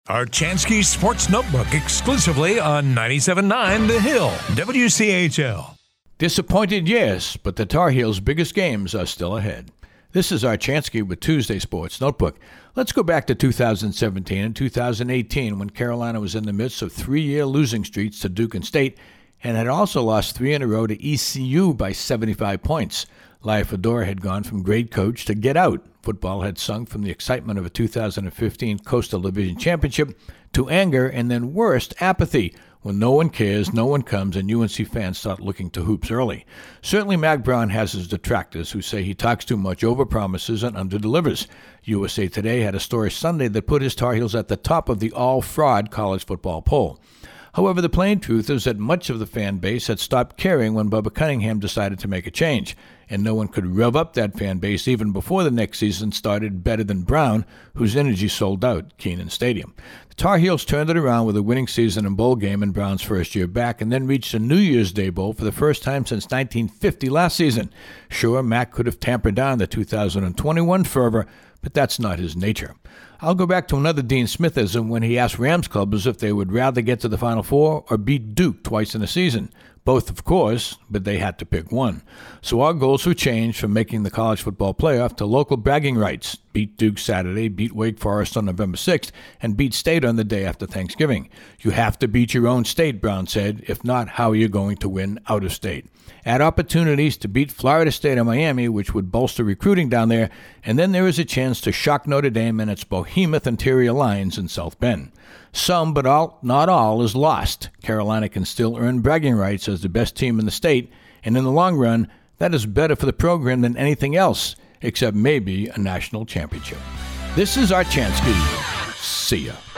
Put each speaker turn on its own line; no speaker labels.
Archansky Sports Notebook exclusively on 97.9 The Hill, WCHL.
Disappointed, yes, but the Tar Heels' biggest games are still ahead. This is Archansky with Tuesday Sports Notebook. Let's go back to 2017 and 2018 when Carolina was in the midst of 3-year losing streaks to Duke and State and had also lost 3 in a row to ECU by 75 points. Lai Fedora had gone from great coach to get out. Football had sunk from the excitement of a 2015 Coastal Division Championship to anger and then worst, apathy. When no one cares, no one comes, and UNC fans start looking to hoops early. Certainly Mack Brown has his detractors who say he talks too much, overpromises, and underdelivers. USA Today had a story Sunday that put his Tar Heels at the top of the all-fraud college football poll. However, the plain truth is that much of the fan base had stopped caring when Bubba Cunningham decided to make a change, and no one could rev up that fan base even before the next season started better than Brown, whose energy sold out Kenan Stadium. The Tar Heels turned it around with a winning season and bowl game in Brown's first year back, and then reached a New Year's Day bowl for the first time since 1950 last season. Sure, Mack could have tampered down the 2021 fervor, but that's not his nature. I'll go back to another Dean Smithism when he asked Rams clubbers if they would rather get to the Final Four or beat Duke twice in a season. Both, of course, but they had to pick one. So our goals were changed from making the college football playoff to local bragging rights. Beat Duke Saturday, beat Wake Forest on November 6th, and beat State on the day after Thanksgiving. You have to beat your own state, Brown said. If not, how are you going to win out of state? Add opportunities to beat Florida State and Miami, which would bolster recruiting down there, and then there is a chance to shock Notre Dame and its behemoth interior lines in South Bend. Some, but not all, is lost. Carolina can still earn bragging rights as the best team in the state, and in the long run, that is better for the program than anything else, except maybe a national championship. This is Archansky. See ya.